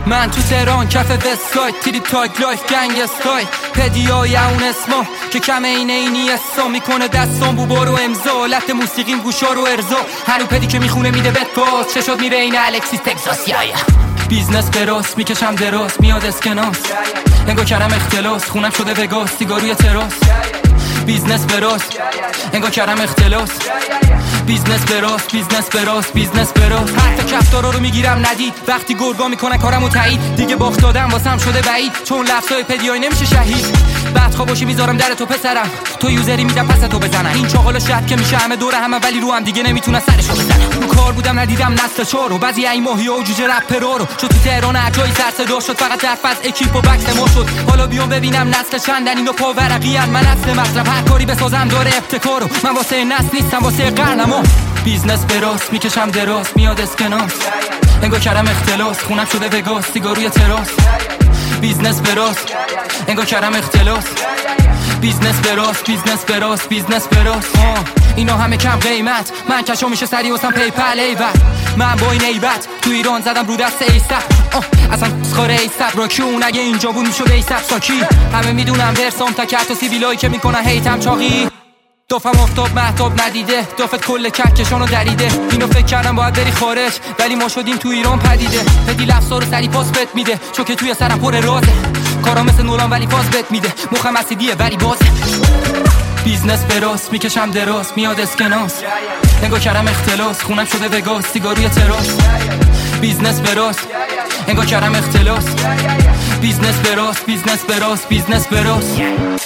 من تو تهران کف وستساید تیری تاگ لایف گنگ استایل پدیای اون اسما که کم اینی اسا میکنه دستان بو بارو امضا لط موسیقیم گوشا رو ارزا هنو پدی که میخونه میده بهت پاس چشات میره این الکسیس تگزاس یایا بیزنس براس میکشم دراز میاد اسکناس انگار کردم اختلاس خونم شده وگاس سیگاروی تراس بیزنس براس انگار کردم اختلاس بیزنس براس بیزنس براس بیزنس براس حتی کفتارا رو میگیرم ندید وقتی گرگا میکنن کارمو تایید دیگه باخت دادم واسم شده بعید چون لفظای پدیای نمیشه شهید بدخواه باشی میذارم در تو پسرم تو یوزری میدم پس تو بزنم این چاقالا شب که میشه همه دور همه ولی رو هم دیگه نمیتونن سرشو بزنم رو کار بودم ندیدم نسل چارو بعضی این ماهیا و جوجه رپرا رو چون تو تهران اجای سر صدا شد فقط حرف از اکیپ و بکس ما شد حالا بیام ببینم نسل چندن اینو پاورقی ان من اصل مطلب هر کاری بسازم داره ابتکارو من واسه نسل نیستم واسه قرنمو بیزنس براس میکشم دراز میاد اسکناس انگار کردم اختلاس خونم شده وگاس سیگاروی تراس بیزنس براس انگار کردم اختلاس بیزنس براس بیزنس براس بیزنس براس اینا همه کم قیمت من کشو میشه سری واسم پیپل ایوت من با این ایبت تو ایران زدم رو دست ایسف اصلا خاره ایسف راکیون اگه اینجا بود میشد ایسف ساکی همه میدونم ورسام تکت و سیبیلایی که میکنن هیتم چاقی دافم آفتاب مهتاب ندیده دافت کل کهکشانو دریده اینو فکر کردم باید بری خارج ولی ما شدیم تو ایران پدیده پدی لفظا رو سری پاس بت میده چون که توی سرم پر رازه کارا مثل نولان ولی فاز بت میده مخم اسیدیه ولی بازه بیزنس براس میکشم دراز میاد اسکناس انگار کردم اختلاس خونم شده وگاس سیگاروی تراس بیزنس براس انگار کردم اختلاس بیزنس براس بیزنس براس بیزنس براس